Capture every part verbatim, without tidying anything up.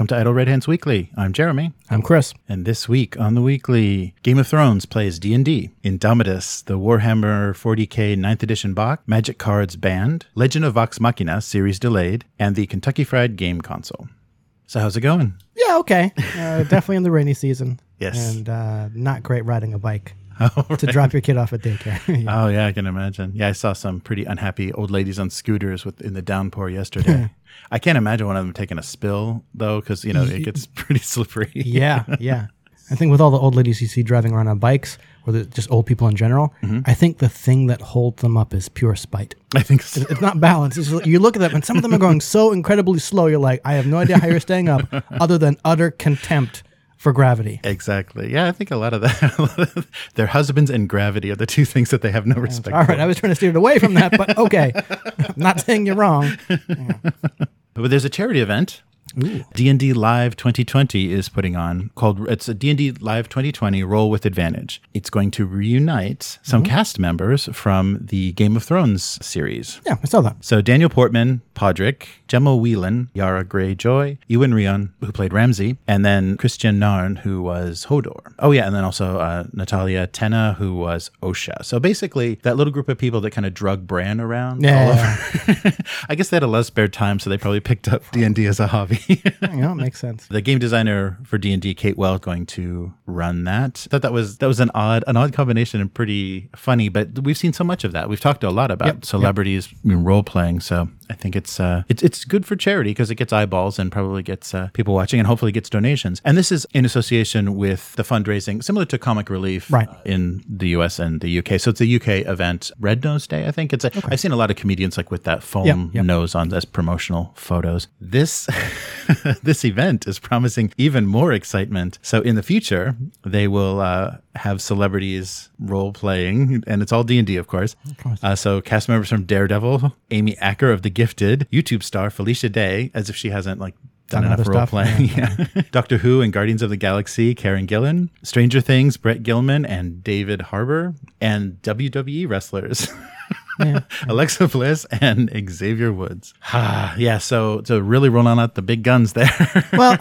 Welcome to Idle Red Hands Weekly. I'm Jeremy. I'm Chris. And this week on the Weekly, Game of Thrones plays D and D, Indomitus, the Warhammer forty K ninth Edition box, Magic Cards banned, Legend of Vox Machina series delayed, and the Kentucky Fried Game console. So how's it going? Yeah, okay. Uh, definitely in the rainy season. Yes. And uh, not great riding a bike Oh, right. to drop your kid off at daycare. Yeah. Oh, yeah, I can imagine. Yeah, I saw some pretty unhappy old ladies on scooters with in the downpour yesterday. I can't imagine one of them taking a spill, though, because, you know, it gets pretty slippery. Yeah, yeah. I think with all the old ladies you see driving around on bikes, or the, just old people in general, mm-hmm. I think the thing that holds them up is pure spite. I think so. It's not balance. It's just, you look at them, and some of them are going so incredibly slow, you're like, I have no idea how you're staying up, other than utter contempt for gravity. Exactly. Yeah, I think a lot of that, their husbands and gravity are the two things that they have no respect All right, for. I was trying to steer it away from that, but okay. I'm not saying you're wrong. Yeah. But there's a charity event. Ooh. D and D Live twenty twenty is putting on called it's a D and D Live twenty twenty Roll with Advantage. It's going to reunite some mm-hmm. cast members from the Game of Thrones series. Yeah, I saw that. So Daniel Portman, Podrick, Gemma Whelan, Yara Greyjoy, Ewan Rion, who played Ramsay, and then Christian Narn, who was Hodor. Oh yeah, and then also uh, Natalia Tena, who was Osha. So basically, that little group of people that kind of drug Bran around. Yeah. All over. I guess they had a lot of spare time, so they probably picked up D and D as a hobby. Yeah, it makes sense. The game designer for D and D, Kate Well, going to run that. I thought that was that was an odd an odd combination and pretty funny, but we've seen so much of that. We've talked a lot about yep, celebrities yep. role playing, so I think it's uh, it's it's good for charity because it gets eyeballs and probably gets uh, people watching and hopefully gets donations. And this is in association with the fundraising similar to Comic Relief right. in the U S and the U K. So it's a U K event, Red Nose Day, I think. It's a, okay. I've seen a lot of comedians like with that foam yep, yep. nose on as promotional photos. This this event is promising even more excitement. So in the future, they will uh, have celebrities role playing, and it's all D and D, of course. Of course. Uh, so cast members from Daredevil, Amy Acker of The Gifted, YouTube star Felicia Day, as if she hasn't like done, done enough role playing. Yeah. Yeah. Doctor Who and Guardians of the Galaxy, Karen Gillan, Stranger Things, Brett Gilman and David Harbour, and W W E wrestlers. Yeah. Alexa Bliss and Xavier Woods. Ah, yeah, so so really rolling out the big guns there. Well,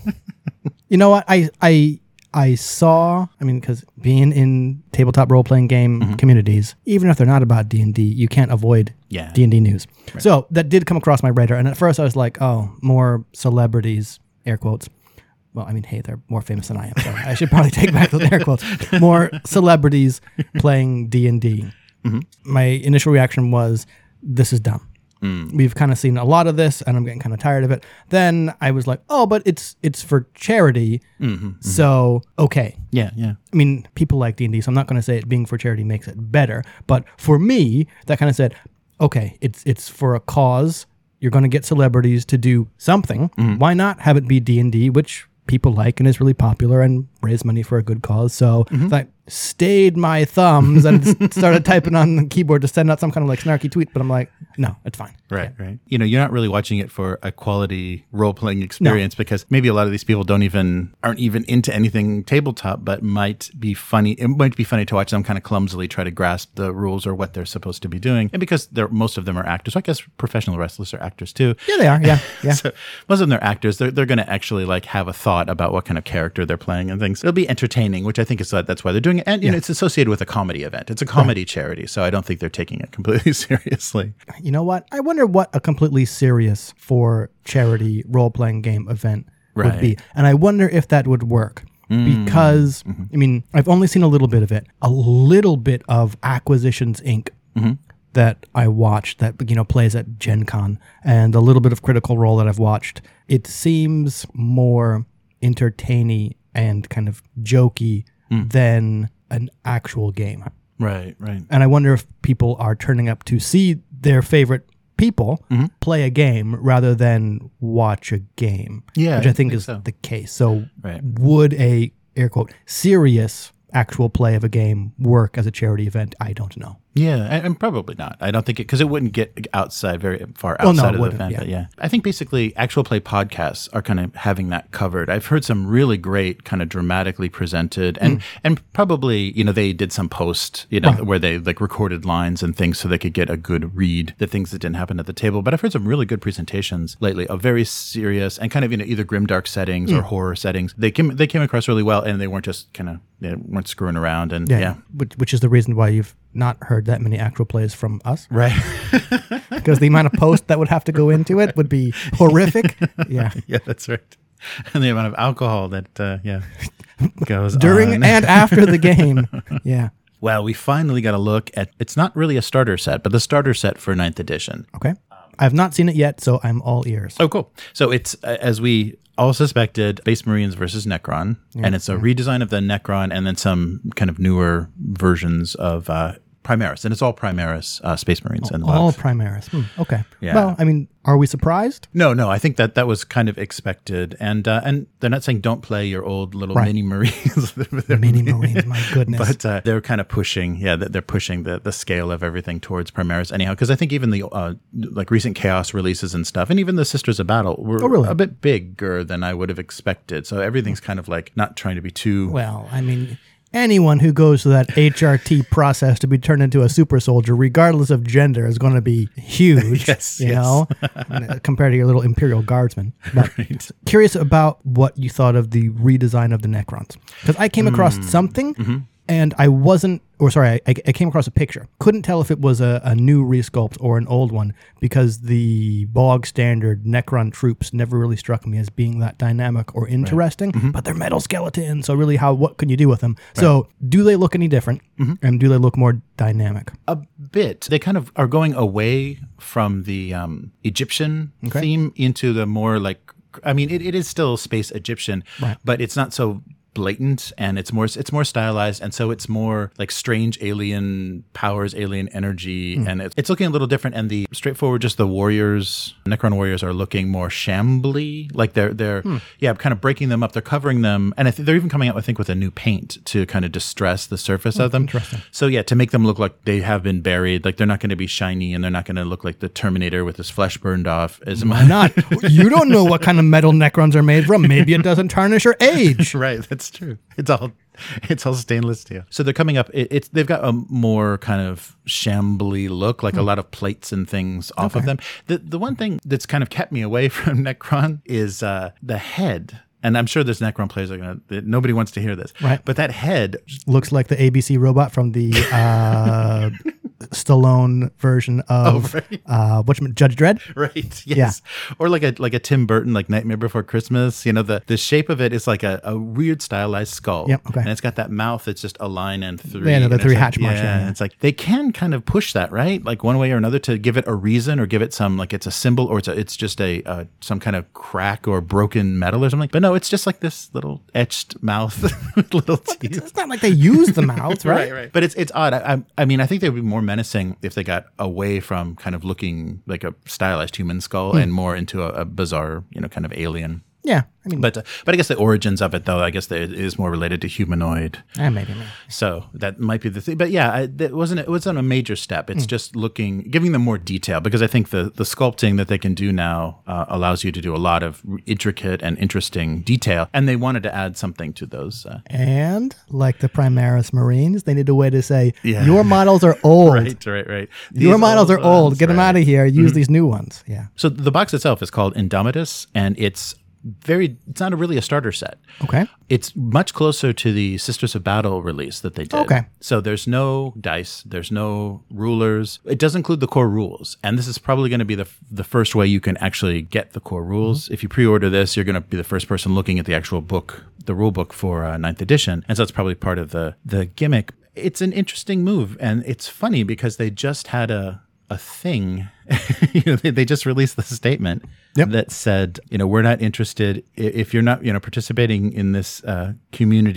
you know what? I I I saw, I mean, because being in tabletop role-playing game mm-hmm. communities, even if they're not about D and D, you can't avoid yeah. D and D news. Right. So that did come across my radar. And at first I was like, oh, more celebrities, air quotes. Well, I mean, hey, they're more famous than I am, so I should probably take back those air quotes. More celebrities playing D and D. Mm-hmm. My initial reaction was, this is dumb. Mm. We've kind of seen a lot of this, and I'm getting kind of tired of it. Then I was like, oh, but it's it's for charity, mm-hmm, mm-hmm. so okay. Yeah, yeah. I mean, people like D and D, so I'm not going to say it being for charity makes it better. But for me, that kind of said, okay, it's it's for a cause. You're going to get celebrities to do something. Mm-hmm. Why not have it be D and D, which people like and is really popular and raise money for a good cause? So mm-hmm. I stayed my thumbs and started typing on the keyboard to send out some kind of like snarky tweet, but I'm like, no, it's fine. Right, okay. right. You know, you're not really watching it for a quality role-playing experience no. because maybe a lot of these people don't even, aren't even into anything tabletop, but might be funny. It might be funny to watch them kind of clumsily try to grasp the rules or what they're supposed to be doing. And because they're, most of them are actors, so I guess professional wrestlers are actors too. Yeah, they are. Yeah, yeah. So most of them are actors. They're, they're going to actually like have a thought about what kind of character they're playing and things. It'll be entertaining, which I think is that's why they're doing it. And you yeah. know, it's associated with a comedy event. It's a comedy right. charity, so I don't think they're taking it completely seriously. You know what? I wonder what a completely serious for charity role-playing game event right. would be. And I wonder if that would work. Mm. Because, mm-hmm. I mean, I've only seen a little bit of it. A little bit of Acquisitions Incorporated. Mm-hmm. that I watched that, you know, plays at Gen Con, and a little bit of Critical Role that I've watched. It seems more entertaining and kind of jokey mm. than an actual game. Right, right. And I wonder if people are turning up to see their favorite people mm-hmm. play a game rather than watch a game. Yeah, which I think, I think is so. the case. So right. would a, air quote, serious actual play of a game work as a charity event? I don't know. Yeah, and, and probably not. I don't think it, because it wouldn't get outside, very far Well, no, outside it of the wouldn't, event. yeah. But yeah, I think basically actual play podcasts are kind of having that covered. I've heard some really great, kind of dramatically presented, and and probably, you know, they did some post, you know, Right. where they like recorded lines and things so they could get a good read, the things that didn't happen at the table. But I've heard some really good presentations lately of very serious and kind of, you know, either grimdark settings or horror settings. They came they came across really well, and they weren't just kind of, they weren't screwing around. And Yeah, yeah. Which, which is the reason why you've not heard that many actual plays from us. Right. Because the amount of post that would have to go into it would be horrific. Yeah. Yeah, that's right. And the amount of alcohol that, uh, yeah, goes During on. and after the game. Yeah. Well, we finally got a look at, it's not really a starter set, but the starter set for ninth edition. Okay. I've not seen it yet, so I'm all ears. Oh, cool. So it's, uh, as we all suspected, Space Marines versus Necron. And it's a redesign of the Necron and then some kind of newer versions of uh, Primaris. And it's all Primaris uh, Space Marines in the All box. Primaris. Hmm, okay. Yeah. Well, I mean, are we surprised? No, no, I think that that was kind of expected. And uh, and they're not saying don't play your old little Right. mini Marines. Mini Marines, my goodness. But uh, they're kind of pushing, yeah, they're pushing the, the scale of everything towards Primaris anyhow. Because I think even the uh, like recent Chaos releases and stuff, and even the Sisters of Battle were Oh, really? a bit bigger than I would have expected. So everything's kind of like not trying to be too. Well, I mean, anyone who goes through that H R T process to be turned into a super soldier, regardless of gender, is going to be huge. Yes, you yes. know, compared to your little Imperial Guardsman. But Right. curious about what you thought of the redesign of the Necrons, because I came across Mm. something. Mm-hmm. And I wasn't, or sorry, I, I came across a picture. Couldn't tell if it was a, a new resculpt or an old one because the bog standard Necron troops never really struck me as being that dynamic or interesting. Mm-hmm. But they're metal skeletons, so really, how what can you do with them? So, do they look any different, Mm-hmm. and do they look more dynamic? A bit. They kind of are going away from the um, Egyptian Okay. theme into the more like, I mean, it, it is still space Egyptian, Right. but it's not so blatant, and it's more it's more stylized, and so it's more like strange alien powers, alien energy, Hmm. and it's, it's looking a little different. And the straightforward, just the warriors, Necron warriors, are looking more shambly, like they're they're Hmm. yeah, kind of breaking them up. They're covering them, and I think they're even coming out, I think, with a new paint to kind of distress the surface of them. interesting. So yeah, to make them look like they have been buried, like they're not going to be shiny, and they're not going to look like the Terminator with his flesh burned off. Is Why not? You don't know what kind of metal Necrons are made from. Maybe it doesn't tarnish or age. Right, that's true. It's all it's all stainless steel. So they're coming up. It, it's they've got a more kind of shambly look, like a lot of plates and things off of them. The the one thing that's kind of kept me away from Necron is uh, the head. And I'm sure there's Necron players that are gonna. That nobody wants to hear this, Right. But that head, Looks like the A B C robot from the uh, Stallone version of Oh, right. uh, what's Judge Dredd. right? Yes, or like a like a Tim Burton, like Nightmare Before Christmas. You know, the the shape of it is like a, a weird stylized skull. Yep, okay. And it's got that mouth that's just a line and three. Yeah, no, the and it's three like- hatch marks, Yeah, yeah, yeah. it's like they can kind of push that, right? Like one way or another to give it a reason, or give it some like it's a symbol, or it's a, it's just a uh, some kind of crack or broken metal or something. But no, it's just like this little etched mouth with little teeth. It's not like they use the mouth, right? Right, right. But it's it's odd. I, I I mean, I think they would be more menacing if they got away from kind of looking like a stylized human skull Hmm. and more into a, a bizarre, you know, kind of alien. Yeah, I mean, But uh, but I guess the origins of it, though, I guess that it is more related to humanoid. eh, maybe, maybe. So that might be the thing. But yeah, I, it wasn't it wasn't a major step. Hmm. It's just looking, giving them more detail, because I think the the sculpting that they can do now uh, allows you to do a lot of intricate and interesting detail. And they wanted to add something to those. Uh, And like the Primaris Marines, they need a way to say, Yeah. your models are old. right, right, right. Your These models are old. ones, Get them right. out of here. Use these new ones. Yeah. So the box itself is called Indomitus, and it's very, it's not a really a starter set. Okay. It's much closer to the Sisters of Battle release that they did. Okay. So there's no dice, there's no rulers. It does include the core rules, and this is probably going to be the the first way you can actually get the core rules. If you pre-order this, you're going to be the first person looking at the actual book, the rule book for uh, ninth edition, and so that's probably part of the the gimmick. It's an interesting move, and it's funny because they just had a a thing. you know, they, they just released the statement Yep. that said, you know, we're not interested i- if you're not, you know, participating in this uh, community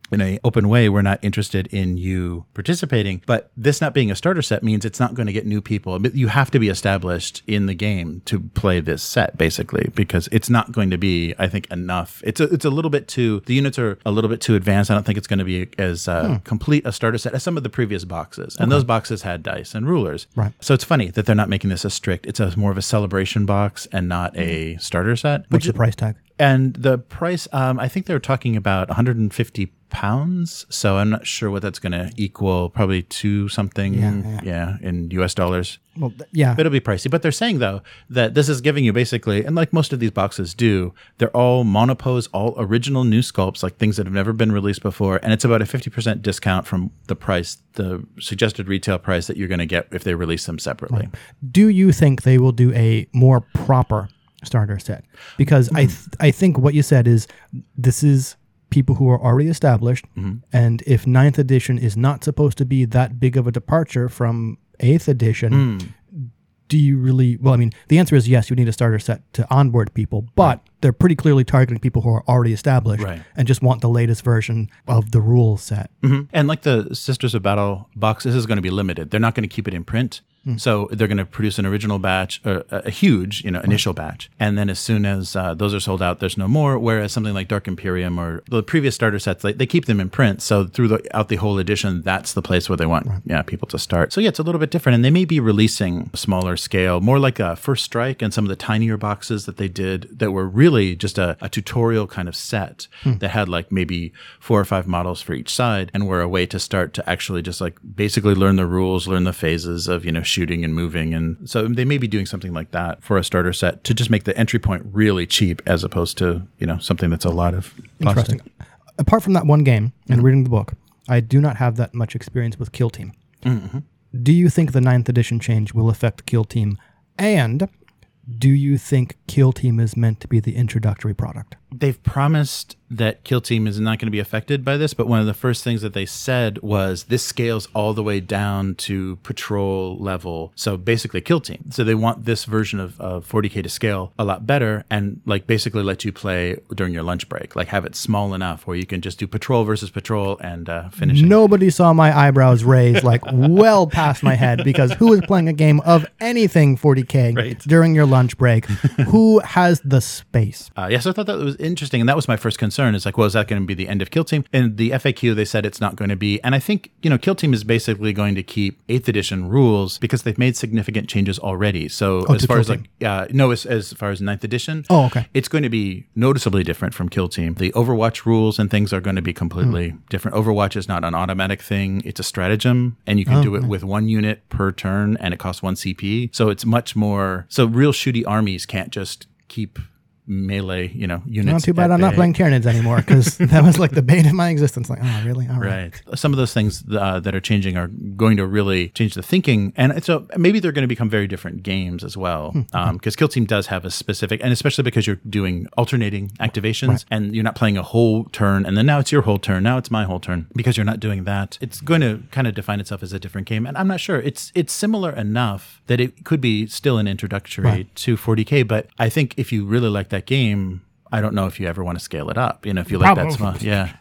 in a open way, we're not interested in you participating. But this not being a starter set means it's not going to get new people. You have to be established in the game to play this set, basically, because it's not going to be, I think, enough. It's a, it's a little bit too, the units are a little bit too advanced. I don't think it's going to be as uh, hmm. complete a starter set as some of the previous boxes. And okay. those boxes had dice and rulers. Right. So it's funny that they're not making this a strict, it's a more of a celebration box and not a starter set. What's the price tag? And the price, um, I think they were talking about one hundred fifty pounds. So I'm not sure what that's going to equal, probably to something, yeah, yeah. yeah, in U S dollars. Well, th- yeah. But it'll be pricey. But they're saying, though, that this is giving you basically, and like most of these boxes do, they're all monopose, all original new sculpts, like things that have never been released before. And it's about a fifty percent discount from the price, the suggested retail price that you're going to get if they release them separately. Right. Do you think they will do a more proper starter set? Because mm-hmm. I th- I think what you said is this is people who are already established, mm-hmm. and if ninth edition is not supposed to be that big of a departure from eighth edition, mm. do you really, well, I mean, the answer is yes, you need a starter set to onboard people, but right. they're pretty clearly targeting people who are already established right. and just want the latest version of the rule set. Mm-hmm. And like the Sisters of Battle box, this is going to be limited. They're not going to keep it in print. Mm. So they're going to produce an original batch, or a, a huge, you know, initial right. batch. And then as soon as uh, those are sold out, there's no more. Whereas something like Dark Imperium or the previous starter sets, they, they keep them in print. So throughout the whole edition, that's the place where they want right. yeah, people to start. So yeah, it's a little bit different. And they may be releasing smaller scale, more like a First Strike and some of the tinier boxes that they did that were really just a, a tutorial kind of set hmm. that had like maybe four or five models for each side and were a way to start to actually just like basically learn the rules, learn the phases of, you know, shooting and moving. And so they may be doing something like that for a starter set to just make the entry point really cheap as opposed to, you know, something that's a lot of plastic. Interesting. Apart from that one game and mm-hmm. reading the book, I do not have that much experience with Kill Team. Mm-hmm. Do you think the ninth edition change will affect Kill Team? And do you think Kill Team is meant to be the introductory product? They've promised that Kill Team is not going to be affected by this, but one of the first things that they said was this scales all the way down to patrol level. So basically Kill Team. So they want this version of, of forty K to scale a lot better and like basically let you play during your lunch break, like have it small enough where you can just do patrol versus patrol and uh, finish it. Nobody saw my eyebrows raised like well past my head because who is playing a game of anything forty K right. during your lunch break? Who has the space? Uh, yes, I thought that was interesting. And that was my first concern. Is like, well, is that going to be the end of Kill Team? In the F A Q, they said it's not going to be. And I think, you know, Kill Team is basically going to keep eighth edition rules because they've made significant changes already. So oh, as far Kill as Team. like, uh, no, as, as far as ninth edition, oh, okay. it's going to be noticeably different from Kill Team. The Overwatch rules and things are going to be completely mm. different. Overwatch is not an automatic thing. It's a stratagem and you can oh, do it nice. with one unit per turn and it costs one C P. So it's much more, so real shooty armies can't just keep melee, you know, units. Not too bad I'm bay. not playing Tyranids anymore because that was like the bane of my existence. Like, oh, really? All right. Right. Some of those things uh, that are changing are going to really change the thinking. And so maybe they're going to become very different games as well. Because hmm. um, Kill Team does have a specific, and especially because you're doing alternating activations right. and you're not playing a whole turn and then now it's your whole turn. Now it's my whole turn. Because you're not doing that, it's going to kind of define itself as a different game. And I'm not sure. It's it's similar enough that it could be still an introductory right. to forty K. But I think if you really like that game, I don't know if you ever want to scale it up. You know, if you like Probably. that small, yeah.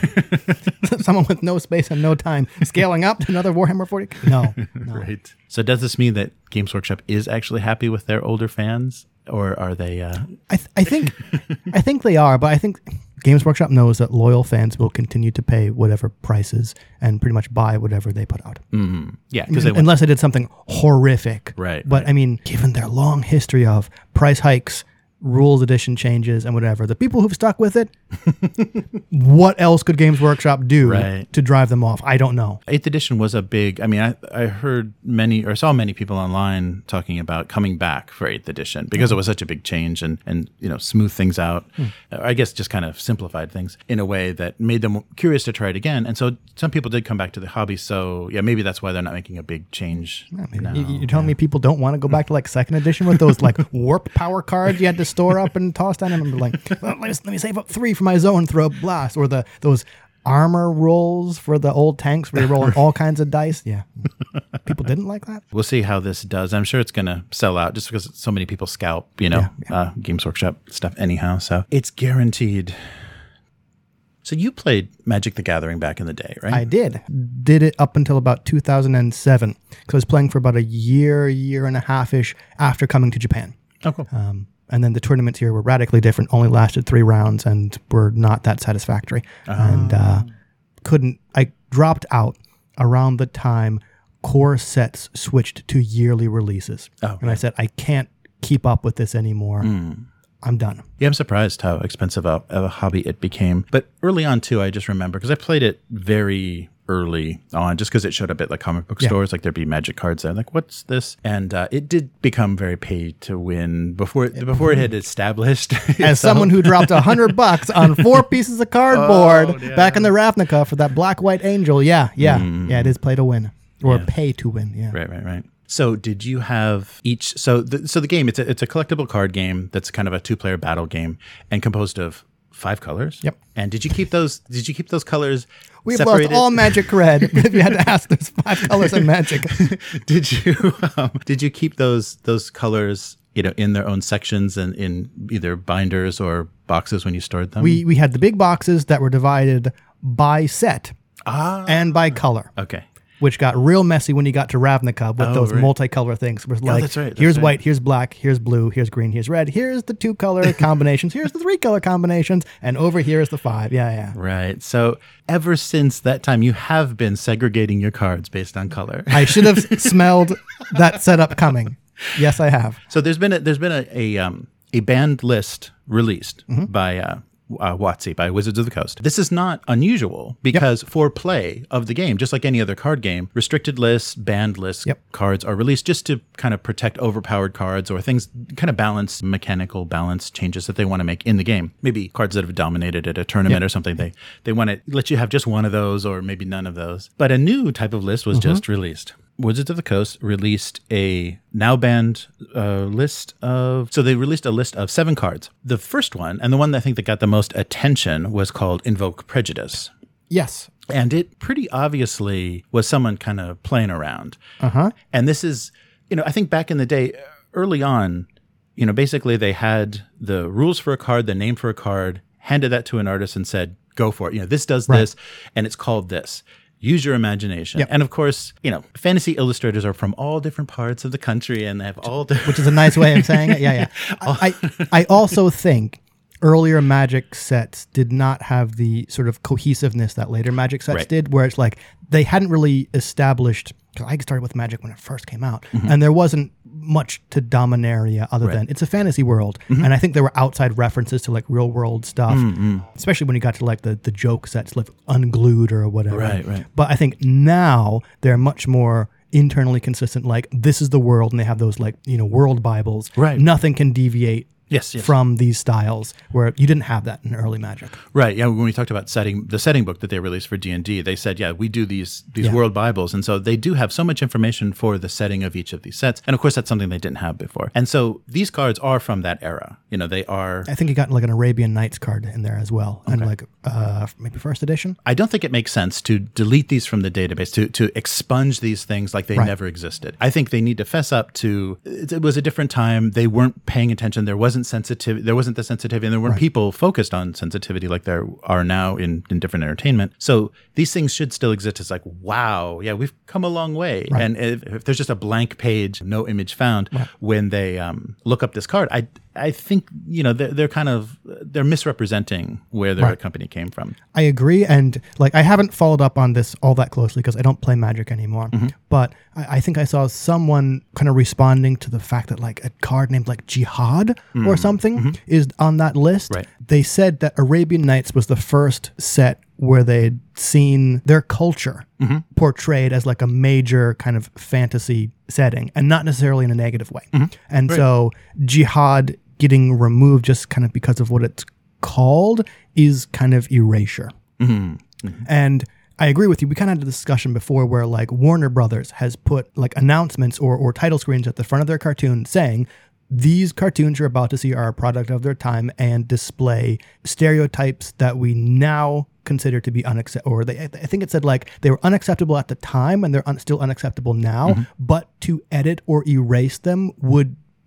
Someone with no space and no time scaling up to another Warhammer forty K. No, no. Right. So does this mean that Games Workshop is actually happy with their older fans, or are they? Uh... I th- I think I think they are, but I think Games Workshop knows that loyal fans will continue to pay whatever prices and pretty much buy whatever they put out. Mm-hmm. Yeah, because unless they did something horrific. Right. But right. I mean, given their long history of price hikes, rules edition changes and whatever, the people who've stuck with it, what else could Games Workshop do right. to drive them off? I don't know. eighth edition was a big, I mean, I, I heard many or saw many people online talking about coming back for eighth edition because mm-hmm. it was such a big change and, and you know, smooth things out. Mm. I guess just kind of simplified things in a way that made them curious to try it again. And so some people did come back to the hobby. So yeah, maybe that's why they're not making a big change. Yeah, now. You, you're telling yeah. me people don't want to go back to like second edition with those like warp power cards you had to store up and toss down, and I'm like, well, let, me, let me save up three for my zone throw blast, or the those armor rolls for the old tanks where you're rolling all kinds of dice. Yeah, people didn't like that. We'll see how this does. I'm sure it's going to sell out just because so many people scalp, you know, yeah, yeah. Uh, Games Workshop stuff anyhow. So it's guaranteed So you played Magic the Gathering back in the day, right? I did. Did it up until about two thousand seven. Because I was playing for about a year, year and a half-ish after coming to Japan. Oh, cool. Um, and then the tournaments here were radically different, only lasted three rounds and were not that satisfactory. Uh-huh. And uh, couldn't, I dropped out around the time core sets switched to yearly releases. Oh, okay. And I said, I can't keep up with this anymore. Mm. I'm done. Yeah, I'm surprised how expensive a, of a hobby it became. But early on, too, I just remember, because I played it very early on, just because it showed up at like comic book yeah. stores, like there'd be Magic cards there. Like, what's this? And uh, it did become very pay to win before it, before it had established. As itself. Someone who dropped a hundred bucks on four pieces of cardboard oh, yeah. back in the Ravnica for that black white angel. Yeah, yeah, mm. yeah. It is play to win or yeah. pay to win. Yeah, right, right, right. So did you have each? So the, so the game it's a it's a collectible card game that's kind of a two player battle game and composed of five colors. Yep. And did you keep those? Did you keep those colors? We've separated? lost all Magic cred if you had to ask. There's five colors in Magic. Did you um, did you keep those those colors, you know, in their own sections and in either binders or boxes when you stored them? We we had the big boxes that were divided by set ah. and by color. Okay. Which got real messy when you got to Ravnica with oh, those right. multicolor things. It was like, oh, that's right, that's here's right. white, here's black, here's blue, here's green, here's red, here's the two color combinations, here's the three color combinations, and over here is the five. Yeah, yeah. Right. So ever since that time, you have been segregating your cards based on color. I should have smelled that setup coming. Yes, I have. So there's been a, there's been a a, um, a banned list released mm-hmm. by. Uh, Uh, WotC by Wizards of the Coast. This is not unusual because yep. for play of the game, just like any other card game, restricted lists, banned lists, yep. cards are released just to kind of protect overpowered cards or things, kind of balance, mechanical balance changes that they want to make in the game. Maybe cards that have dominated at a tournament yep. or something, they, they want to let you have just one of those or maybe none of those. But a new type of list was mm-hmm. just released. Wizards of the Coast released a now banned uh, list of, so they released a list of seven cards. The first one, and the one that I think that got the most attention, was called Invoke Prejudice. Yes. And it pretty obviously was someone kind of playing around. Uh-huh. And this is, you know, I think back in the day, early on, you know, basically they had the rules for a card, the name for a card, handed that to an artist and said, go for it. You know, this does right. this, and it's called this. Use your imagination. Yep. And of course, you know, fantasy illustrators are from all different parts of the country and they have all different... Which is a nice way of saying it. Yeah, yeah. I, I also think earlier Magic sets did not have the sort of cohesiveness that later Magic sets right. did, where it's like they hadn't really established... Because I started with Magic when it first came out, mm-hmm. and there wasn't much to Dominaria other right. than it's a fantasy world. Mm-hmm. And I think there were outside references to like real world stuff, mm-hmm. especially when you got to like the, the joke sets, like Unglued or whatever. Right, right. But I think now they're much more internally consistent. Like this is the world, and they have those like, you know, world Bibles. Right. Nothing can deviate. Yes, yes. From these styles, where you didn't have that in early Magic. Right. Yeah. When we talked about setting the setting book that they released for D and D, they said, yeah, we do these these yeah. world Bibles. And so they do have so much information for the setting of each of these sets. And of course, that's something they didn't have before. And so these cards are from that era. You know, they are... I think you got like an Arabian Nights card in there as well. Okay. And like uh, maybe first edition. I don't think it makes sense to delete these from the database, to, to expunge these things like they right. never existed. I think they need to fess up to... It, it was a different time. They weren't paying attention. There wasn't sensitivity. There wasn't the sensitivity, and there weren't right. people focused on sensitivity like there are now in, in different entertainment. So these things should still exist. It's like, wow, yeah, we've come a long way. Right. And if, if there's just a blank page, no image found, right. when they um, look up this card, I I think, you know, they're, they're kind of, they're misrepresenting where their right. company came from. I agree. And like, I haven't followed up on this all that closely because I don't play Magic anymore. Mm-hmm. But I, I think I saw someone kind of responding to the fact that like a card named like Jihad mm-hmm. or something mm-hmm. is on that list. Right. They said that Arabian Nights was the first set where they'd seen their culture mm-hmm. portrayed as like a major kind of fantasy setting, and not necessarily in a negative way. Mm-hmm. And right. so Jihad getting removed just kind of because of what it's called is kind of erasure. Mm-hmm. Mm-hmm. And I agree with you. We kind of had a discussion before where like Warner Brothers has put like announcements or, or title screens at the front of their cartoon saying, these cartoons you're about to see are a product of their time and display stereotypes that we now consider to be unacceptable. Or they, I think it said like they were unacceptable at the time and they're un- still unacceptable now, mm-hmm. but to edit or erase them would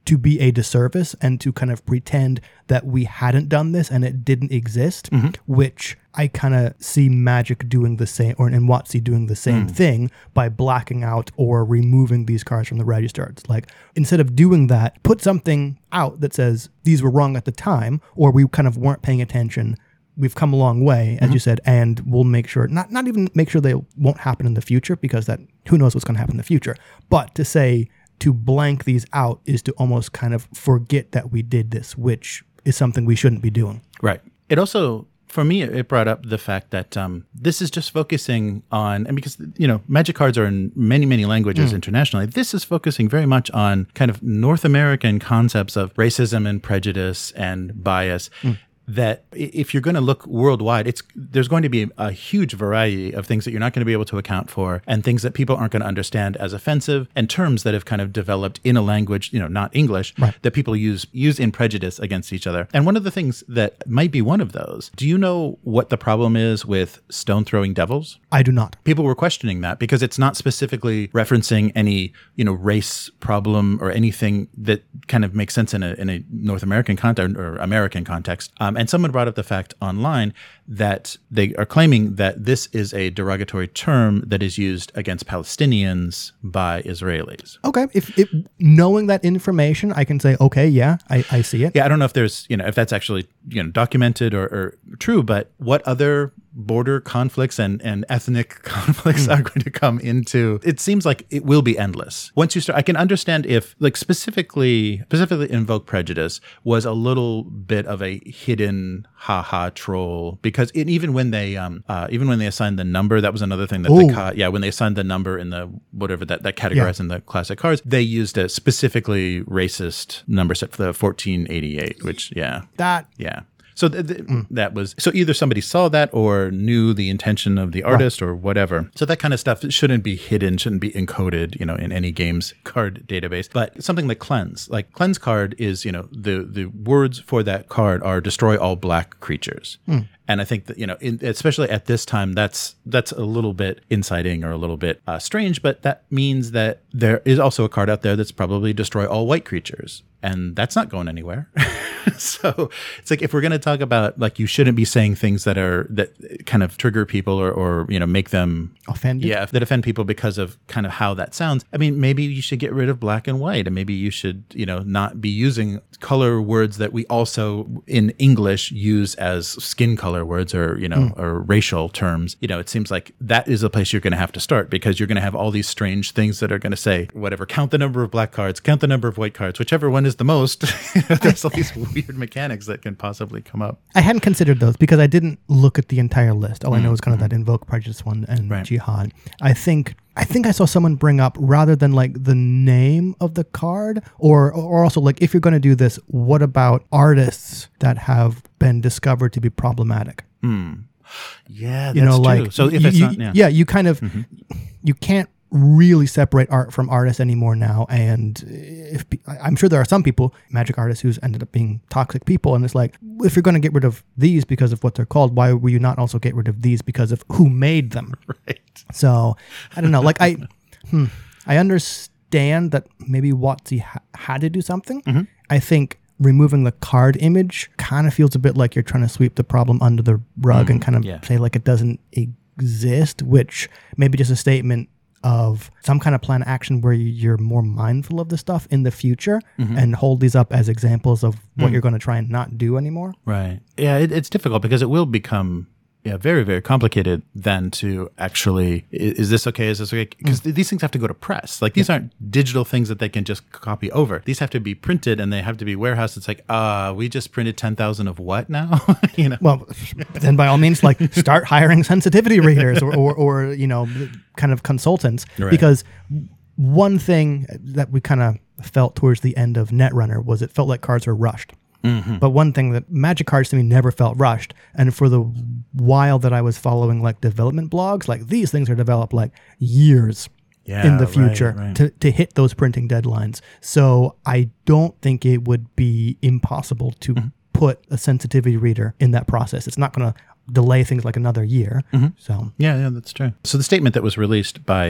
to be a disservice and to kind of pretend that we hadn't done this and it didn't exist, mm-hmm. which I kind of see Magic doing the same, or in WotC doing the same mm. thing by blacking out or removing these cards from the register. It's like, instead of doing that, put something out that says these were wrong at the time, or we kind of weren't paying attention. We've come a long way, as mm-hmm. you said, and we'll make sure, not not even make sure they won't happen in the future, because that who knows what's going to happen in the future. But to say, to blank these out is to almost kind of forget that we did this, which is something we shouldn't be doing. Right. It also, for me, it brought up the fact that um, this is just focusing on, and because, you know, Magic cards are in many, many languages mm. internationally, this is focusing very much on kind of North American concepts of racism and prejudice and bias. Mm. That if you're going to look worldwide, it's there's going to be a huge variety of things that you're not going to be able to account for, and things that people aren't going to understand as offensive, and terms that have kind of developed in a language, you know, not English, right. that people use use in prejudice against each other. And one of the things that might be one of those, do you know what the problem is with stone throwing devils? I do not. People were questioning that because it's not specifically referencing any, you know, race problem or anything that kind of makes sense in a in a North American context or American context. Um, And someone brought up the fact online that they are claiming that this is a derogatory term that is used against Palestinians by Israelis. Okay. If, if knowing that information, I can say, okay, yeah, I, I see it. Yeah, I don't know if there's, you know, if that's actually, you know, documented or, or true, but what other border conflicts and, and ethnic conflicts mm. are going to come into, it seems like it will be endless. Once you start, I can understand if, like, specifically, specifically Invoke Prejudice was a little bit of a hidden haha troll, because it, even when they, um, uh, even when they assigned the number, that was another thing that Ooh. they caught. Yeah, when they assigned the number in the, whatever that, that categorized yeah. in the classic cards, they used a specifically racist number set for the fourteen eighty-eight, which, yeah. That. Yeah. So th- th- mm. that was, so either somebody saw that or knew the intention of the artist right. or whatever. So that kind of stuff shouldn't be hidden, shouldn't be encoded, you know, in any game's card database. But something like Cleanse, like Cleanse card is, you know, the, the words for that card are destroy all black creatures. Mm. And I think that, you know, in, especially at this time, that's that's a little bit inciting or a little bit uh, strange, but that means that there is also a card out there that's probably destroy all white creatures. And that's not going anywhere. So it's like, if we're going to talk about, like, you shouldn't be saying things that are, that kind of trigger people or, or, you know, make them offend. Yeah, that offend people because of kind of how that sounds. I mean, maybe you should get rid of black and white, and maybe you should, you know, not be using color words that we also in English use as skin color words or, you know, mm. or racial terms. You know, it seems like that is a place you're going to have to start, because you're going to have all these strange things that are going to say, whatever, count the number of black cards, count the number of white cards, whichever one is the most. There's all these weird mechanics that can possibly come up. I hadn't considered those because I didn't look at the entire list. All mm-hmm. I know is kind of that Invoke Prejudice one and right. Jihad. I think I think I saw someone bring up, rather than like the name of the card, or or also like, if you're going to do this, what about artists that have been discovered to be problematic? Mm. Yeah, that's you know, true. like, so if you, it's you, not, yeah. yeah, you kind of mm-hmm. you can't really separate art from artists anymore now. And if I'm sure there are some people, magic artists, who's ended up being toxic people, and it's like, if you're going to get rid of these because of what they're called, why will you not also get rid of these because of who made them? Right. So I don't know. Like I, hmm, I understand that maybe WotC ha- had to do something. Mm-hmm. I think removing the card image kind of feels a bit like you're trying to sweep the problem under the rug mm, and kind of yeah. say like it doesn't exist, which maybe just a statement of some kind of plan of action where you're more mindful of the stuff in the future mm-hmm. and hold these up as examples of what mm. you're going to try and not do anymore. Right. Yeah, it, it's difficult because it will become yeah, very, very complicated then to actually, is, is this okay? Is this okay? Because mm. these things have to go to press. Like, these yeah. aren't digital things that they can just copy over. These have to be printed and they have to be warehoused. It's like, uh, we just printed ten thousand of what now? you know? Well, then by all means, like, start hiring sensitivity readers or, or, or, you know, kind of consultants. Right. Because one thing that we kind of felt towards the end of Netrunner was it felt like cards were rushed. Mm-hmm. But one thing that Magic cards to me never felt rushed. And for the while that I was following like development blogs, like these things are developed like years yeah, in the future right, right. to, to hit those printing deadlines. So I don't think it would be impossible to mm-hmm. put a sensitivity reader in that process. It's not going to delay things like another year. Mm-hmm. So yeah, yeah, that's true. So the statement that was released by uh,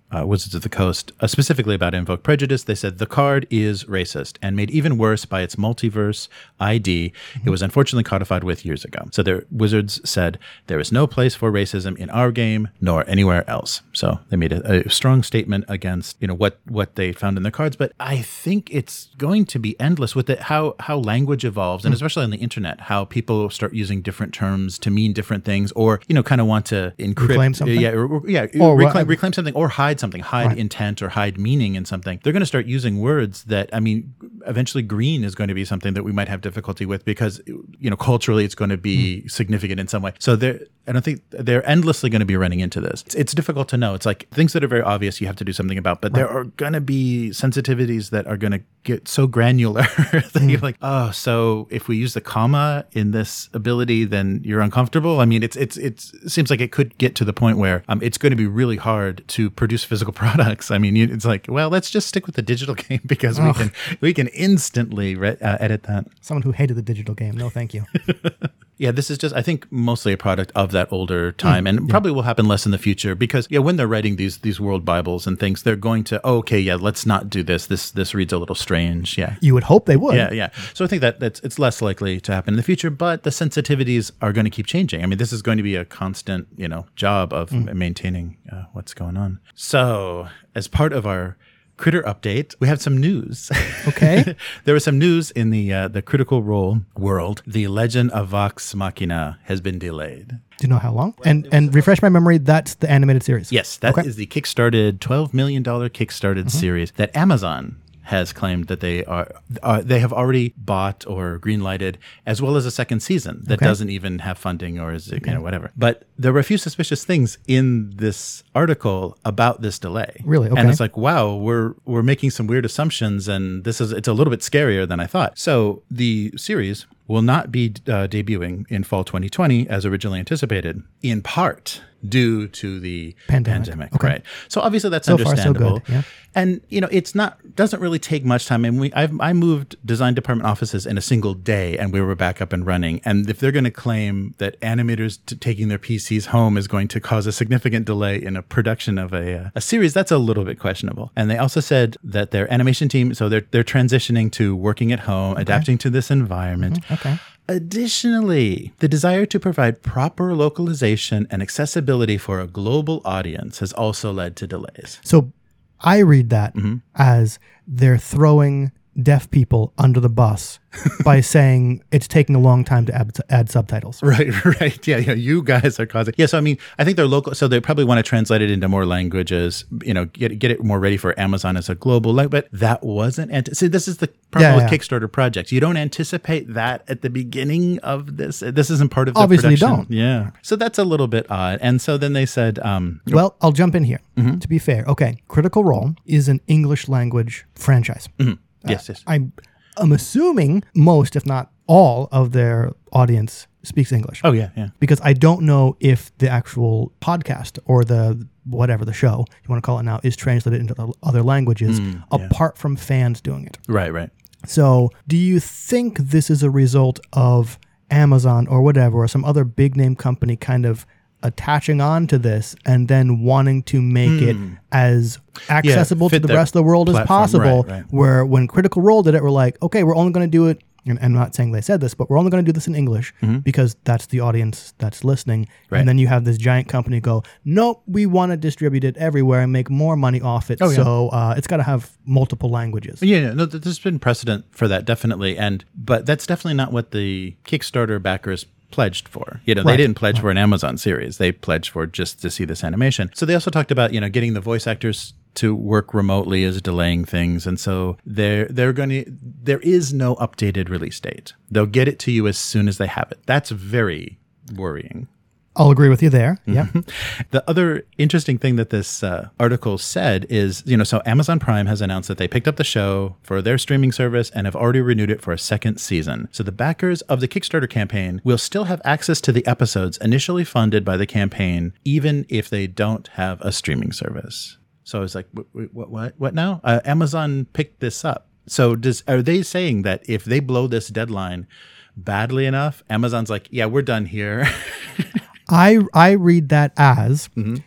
uh, Wizards of the Coast, uh, specifically about Invoke Prejudice. They said the card is racist and made even worse by its multiverse I D. Mm-hmm. It was unfortunately codified with years ago. So their Wizards said there is no place for racism in our game nor anywhere else. So they made a, a strong statement against, you know, what what they found in their cards. But I think it's going to be endless with it, how how language evolves, and especially on the internet, how people start using different terms to mean different things, or you know, kind of want to encrypt, reclaim something, yeah, or, or, yeah, or reclaim, what? reclaim something, or hide something, hide right. intent, or hide meaning in something. They're going to start using words that, I mean, eventually green is going to be something that we might have difficulty with because, you know, culturally it's going to be mm. significant in some way. So they're, I don't think they're endlessly going to be running into this. It's, it's difficult to know. It's like things that are very obvious you have to do something about, but right. there are going to be sensitivities that are going to get so granular that mm. you're like, oh, so if we use the comma in this ability, then you're uncomfortable. I mean, it's it's it's it seems like it could get to the point where um, it's going to be really hard to produce physical products. I mean, you, it's like, well, let's just stick with the digital game because oh. we can we can instantly re- uh, edit that. Someone who hated the digital game, no, thank you. Yeah, this is just, I think, mostly a product of that older time, mm, and yeah. probably will happen less in the future because, yeah, when they're writing these these world Bibles and things, they're going to, oh, okay, yeah, let's not do this. This this reads a little strange. Yeah, you would hope they would. Yeah, yeah. So I think that that's it's less likely to happen in the future, but the sensitivities are going to keep changing. I mean, this is going to be a constant, you know, job of mm. maintaining uh, what's going on. So as part of our Critter update, we have some news. Okay. There was some news in the uh, the Critical Role world. The Legend of Vox Machina has been delayed. Do you know how long? And and refresh my memory, that's the animated series. Yes, that okay. is the Kickstarted twelve million dollars Kickstarted mm-hmm. series that Amazon has claimed that they are uh, they have already bought or greenlighted, as well as a second season that okay. doesn't even have funding or is okay. you know whatever. But there were a few suspicious things in this article about this delay. Really, okay. And it's like, wow, we're we're making some weird assumptions, and this is it's a little bit scarier than I thought. So the series will not be uh, debuting in fall twenty twenty as originally anticipated, in part due to the pandemic. pandemic okay. Right. So obviously that's so understandable. Far, so good. Yeah. And, you know, it's not, doesn't really take much time. And we, I've, I moved design department offices in a single day and we were back up and running. And if they're going to claim that animators t- taking their P Cs home is going to cause a significant delay in a production of a, a series, that's a little bit questionable. And they also said that their animation team, so they're, they're transitioning to working at home, okay. adapting to this environment. Mm-hmm. Okay. Additionally, the desire to provide proper localization and accessibility for a global audience has also led to delays. So I read that mm-hmm. as they're throwing deaf people under the bus by saying it's taking a long time to add, to add subtitles. Right, right. Yeah, yeah. You guys are causing. Yeah, so I mean, I think they're local, so they probably want to translate it into more languages, you know, get get it more ready for Amazon as a global language. But that wasn't, anti- see, this is the problem yeah, with yeah. Kickstarter projects. You don't anticipate that at the beginning of this. This isn't part of the Obviously production. don't. Yeah. So that's a little bit odd. And so then they said... Um, well, I'll jump in here. Mm-hmm. To be fair, okay, Critical Role is an English language franchise. Mm-hmm. Yes, uh, yes. I'm, I'm assuming most, if not all, of their audience speaks English. Oh, yeah, yeah. Because I don't know if the actual podcast or the whatever, the show, you want to call it now, is translated into other languages mm, apart yeah. from fans doing it. Right, right. So do you think this is a result of Amazon or whatever, or some other big name company kind of attaching on to this and then wanting to make mm. it as accessible yeah, to the rest of the world platform. as possible, right, right. where when Critical Role did it, we're like, okay, we're only going to do it, and I'm not saying they said this, but we're only going to do this in English mm-hmm. because that's the audience that's listening. Right. And then you have this giant company go, nope, we want to distribute it everywhere and make more money off it. Oh, so yeah. uh, it's got to have multiple languages. Yeah, yeah, no, there's been precedent for that, definitely. And but that's definitely not what the Kickstarter backers pledged for. You know, right. they didn't pledge right. for an Amazon series. They pledged for just to see this animation. So they also talked about, you know, getting the voice actors to work remotely is delaying things. And so they're they're going to there is no updated release date. They'll get it to you as soon as they have it. That's very worrying. I'll agree with you there. Yeah. The other interesting thing that this uh, article said is, you know, so Amazon Prime has announced that they picked up the show for their streaming service and have already renewed it for a second season. So the backers of the Kickstarter campaign will still have access to the episodes initially funded by the campaign, even if they don't have a streaming service. So I was like, what, what, what, what now? Uh, Amazon picked this up. So does are they saying that if they blow this deadline badly enough, Amazon's like, yeah, we're done here? I I read that as mm-hmm.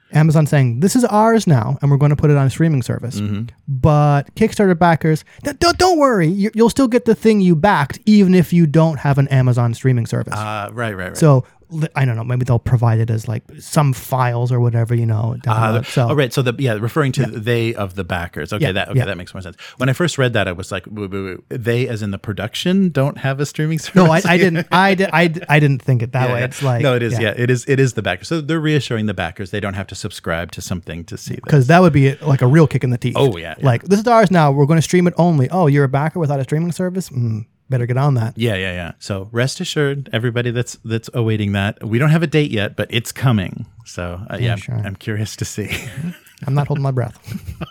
Amazon saying, this is ours now, and we're going to put it on a streaming service. Mm-hmm. But Kickstarter backers, don't, don't worry, you, you'll still get the thing you backed, even if you don't have an Amazon streaming service. Uh, right, right, right. So, I don't know, maybe they'll provide it as like some files or whatever, you know. Uh, so, oh, right. So, the yeah, referring to yeah. they of the backers. Okay, yeah, that okay, yeah. that makes more sense. When I first read that, I was like, woo, woo, woo. They, as in the production, don't have a streaming service? No, I, I didn't. I, did, I, I didn't think it that yeah, way. Yeah. It's like... No, it is, yeah. yeah. It is It is the backers. So, they're reassuring the backers they don't have to subscribe to something to see this. Because that would be like a real kick in the teeth. Oh, yeah. yeah. Like, this is ours now. We're going to stream it only. Oh, you're a backer without a streaming service? Mm. Better get on that. Yeah, yeah, yeah. So rest assured, everybody that's that's awaiting that. We don't have a date yet, but it's coming. So uh, yeah, yeah sure. I'm curious to see. I'm not holding my breath.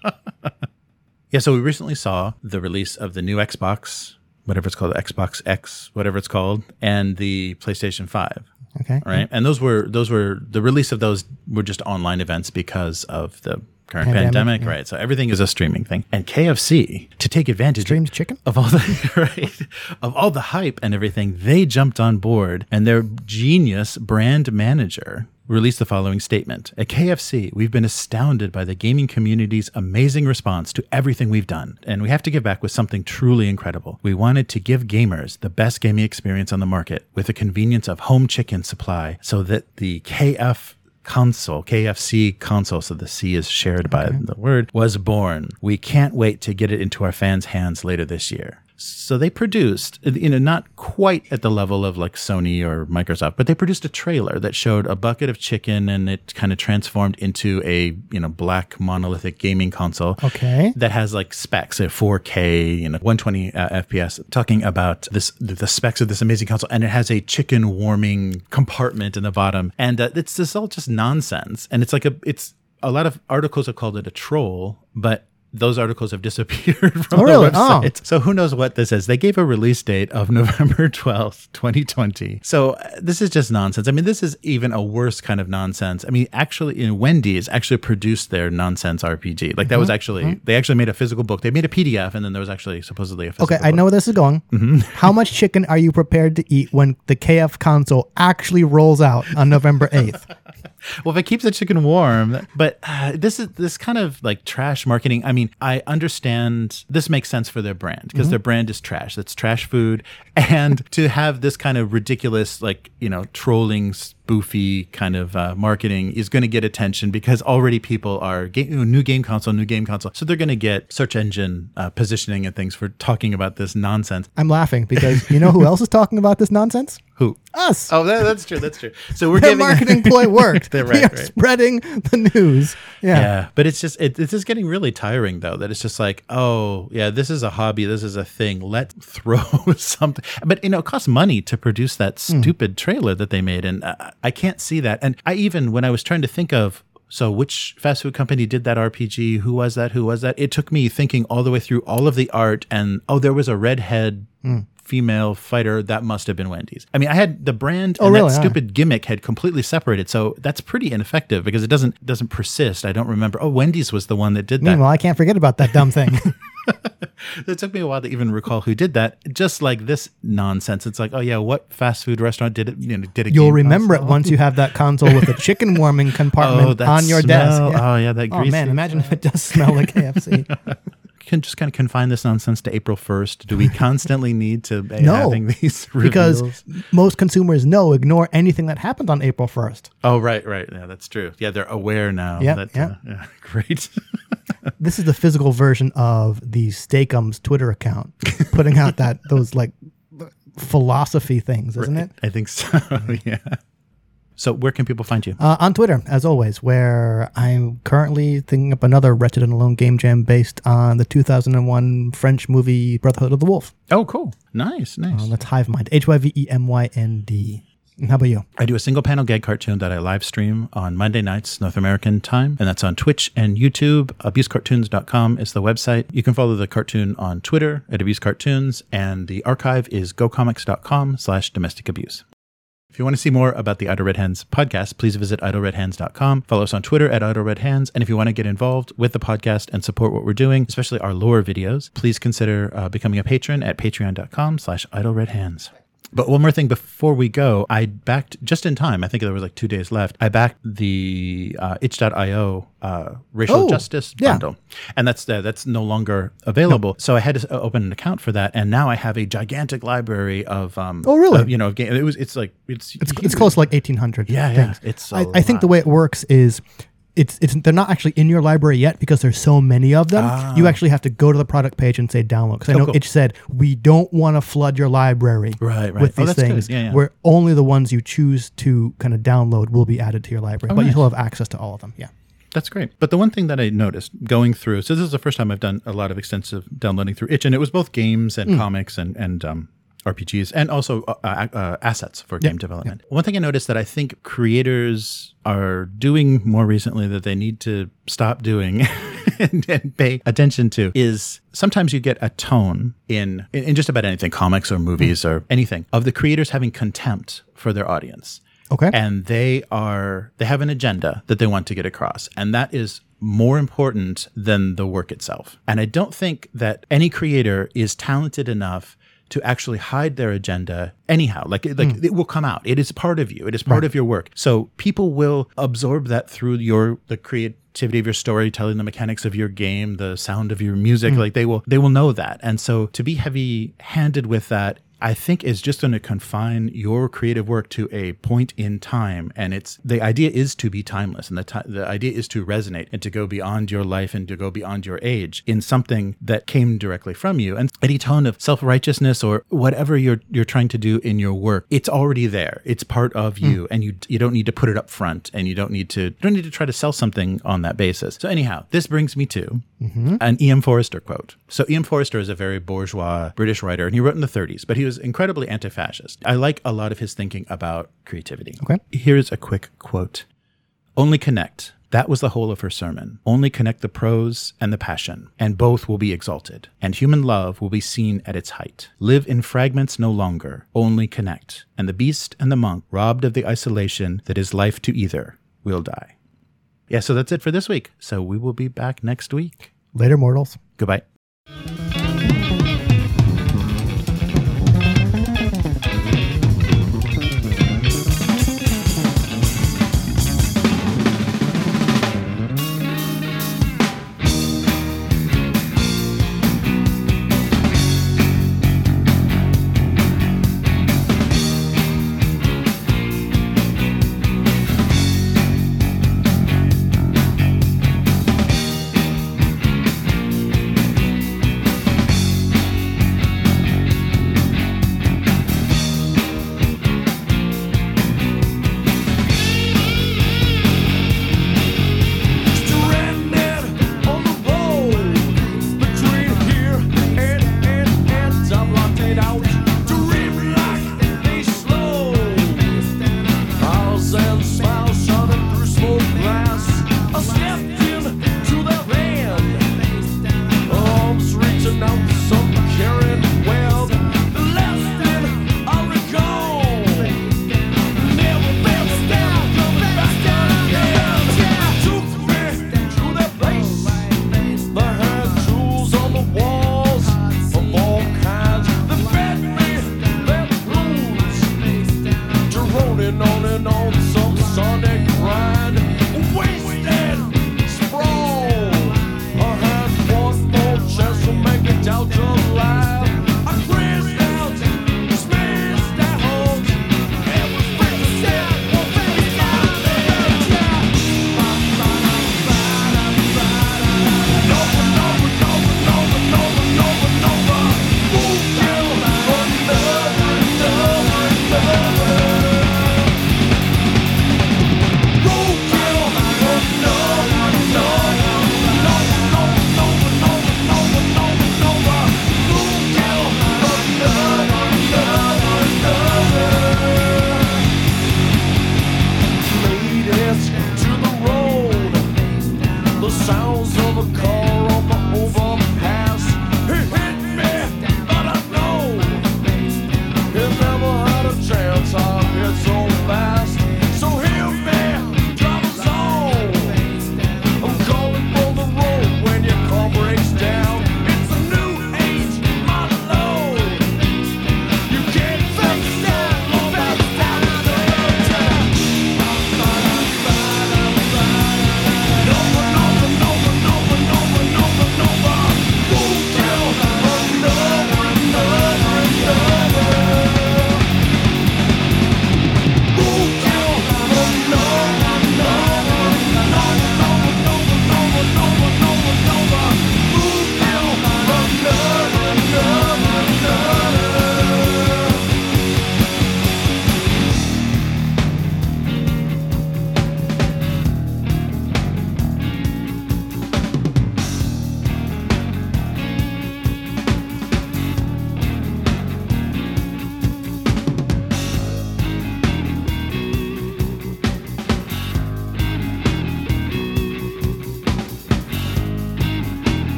Yeah, so we recently saw the release of the new Xbox, whatever it's called, Xbox X, whatever it's called, and the PlayStation five. Okay. Right, yeah. And those were those were the release of those were just online events because of the current pandemic, pandemic yeah. right? So everything is a streaming thing. And K F C, to take advantage Streamed chicken? of all the right, of all the hype and everything, they jumped on board, and their genius brand manager released the following statement. At K F C, we've been astounded by the gaming community's amazing response to everything we've done, and we have to give back with something truly incredible. We wanted to give gamers the best gaming experience on the market with the convenience of home chicken supply so that the K F console, K F C console, so the C is shared by okay. the word, was born. We can't wait to get it into our fans' hands later this year. So they produced, you know, not quite at the level of like Sony or Microsoft, but they produced a trailer that showed a bucket of chicken, and it kind of transformed into a, you know, black monolithic gaming console. Okay. That has like specs at four K, you know, one twenty uh, F P S, talking about this, the specs of this amazing console. And it has a chicken warming compartment in the bottom. And uh, it's this all just nonsense. And it's like a, it's a lot of articles have called it a troll, but those articles have disappeared from oh, really? the website. Oh. So who knows what this is. They gave a release date of November twelfth, twenty twenty. So uh, this is just nonsense. I mean, this is even a worse kind of nonsense. I mean, actually, you know, Wendy's actually produced their nonsense R P G. Like that mm-hmm. was actually, mm-hmm. they actually made a physical book. They made a P D F, and then there was actually supposedly a physical Okay, I book. know where this is going. Mm-hmm. How much chicken are you prepared to eat when the K F console actually rolls out on November eighth? Well, if it keeps the chicken warm, but uh, this is this kind of like trash marketing. I mean, I understand this makes sense for their brand because mm-hmm. their brand is trash. That's trash food. And to have this kind of ridiculous, like, you know, trolling, spoofy kind of uh, marketing is going to get attention because already people are ga- you know, new game console, new game console. So they're going to get search engine uh, positioning and things for talking about this nonsense. I'm laughing because you know who else is talking about this nonsense? Who? Us. Oh, that, that's true. That's true. So we're Their giving marketing ploy worked. They're right, we are right. spreading the news. Yeah. Yeah. But it's just, it, it's just getting really tiring though, that it's just like, oh yeah, this is a hobby. This is a thing. Let's throw something. But you know, it costs money to produce that stupid mm. trailer that they made. And I, I can't see that. And I even, when I was trying to think of, so which fast food company did that R P G? Who was that? Who was that? It took me thinking all the way through all of the art and, oh, there was a redhead mm. female fighter. That must have been Wendy's. I mean, I had the brand oh, and really? that stupid gimmick had completely separated. So that's pretty ineffective because it doesn't doesn't persist. I don't remember. Oh, Wendy's was the one that did that. Meanwhile, I can't forget about that dumb thing. It took me a while to even recall who did that. Just like this nonsense. It's like, oh yeah, what fast food restaurant did it? You know, did a You'll game remember console? it once you have that console with a chicken warming compartment oh, on your smell. desk. Yeah. Oh yeah, that greasy. Oh man, imagine if it does smell like K F C. Can just kind of confine this nonsense to April first? Do we constantly need to be no, having these reveals? Because most consumers know ignore anything that happened on April first. Oh, right, right. Yeah, that's true. Yeah, they're aware now. Yep, that, yep. Uh, yeah, great. This is the physical version of the Steakums Twitter account putting out that those like philosophy things, isn't right. it? I think so, yeah. So where can people find you? Uh, on Twitter, as always, where I'm currently thinking up another Wretched and Alone game jam based on the two thousand one French movie Brotherhood of the Wolf. Oh, cool. Nice, nice. Uh, that's Hivemind. H Y V E M Y N D. And how about you? I do a single panel gag cartoon that I live stream on Monday nights, North American time, and that's on Twitch and YouTube. abuse cartoons dot com is the website. You can follow the cartoon on Twitter at AbuseCartoons, and the archive is gocomics dot com slash domestic abuse. If you want to see more about the Idle Red Hands podcast, please visit idle red hands dot com. Follow us on Twitter at idle red hands. And if you want to get involved with the podcast and support what we're doing, especially our lore videos, please consider uh, becoming a patron at patreon dot com slash idle red hands. But one more thing before we go, I backed just in time. I think there was like two days left. I backed the uh, itch dot io uh, racial Oh, justice yeah. bundle, and that's uh, that's no longer available. So I had to uh, open an account for that, and now I have a gigantic library of um. Oh, really? of, you know, game. It was. It's like it's. It's it's close to like eighteen hundred. Yeah, things. yeah. It's. I I I think the way it works is. It's it's they're not actually in your library yet because there's so many of them. Ah. You actually have to go to the product page and say download. Because I Oh, know cool. Itch said we don't want to flood your library Right, right. with Oh, these that's good. things. Yeah, yeah. Where only the ones you choose to kind of download will be added to your library, Oh, but you nice. still have access to all of them. Yeah. That's great. But the one thing that I noticed going through, so this is the first time I've done a lot of extensive downloading through Itch, and it was both games and Mm. comics and and um, R P Gs, and also uh, uh, assets for Yeah, game development. One thing I noticed that I think creators are doing more recently that they need to stop doing and, and pay attention to is sometimes you get a tone in in just about anything, comics or movies Mm. or anything, of the creators having contempt for their audience. Okay. And they are they have an agenda that they want to get across, and that is more important than the work itself. And I don't think that any creator is talented enough to actually hide their agenda anyhow. Like, like Mm. it will come out. It is part of you. It is part Right. of your work. So people will absorb that through your the creativity of your storytelling, the mechanics of your game, the sound of your music. Mm. Like they will they will know that. And so to be heavy-handed with that, I think is just going to confine your creative work to a point in time. And it's the idea is to be timeless, and the ti- the idea is to resonate and to go beyond your life and to go beyond your age in something that came directly from you. And any tone of self-righteousness or whatever you're you're trying to do in your work, it's already there. It's part of you, mm. and you you don't need to put it up front, and you don't need to you don't need to try to sell something on that basis. So anyhow, this brings me to mm-hmm. an E M Forrester quote. So E M Forrester is a very bourgeois British writer, and he wrote in the thirties, but he was incredibly anti-fascist. I like a lot of his thinking about creativity. Okay. Here's a quick quote. Only connect. That was the whole of her sermon. Only connect the prose and the passion, and both will be exalted, and human love will be seen at its height. Live in fragments no longer. Only connect. And the beast and the monk, robbed of the isolation that is life to either, will die. Yeah, so that's it for this week. So we will be back next week. Later, mortals. Goodbye. Smiles shot through smoke glass. A step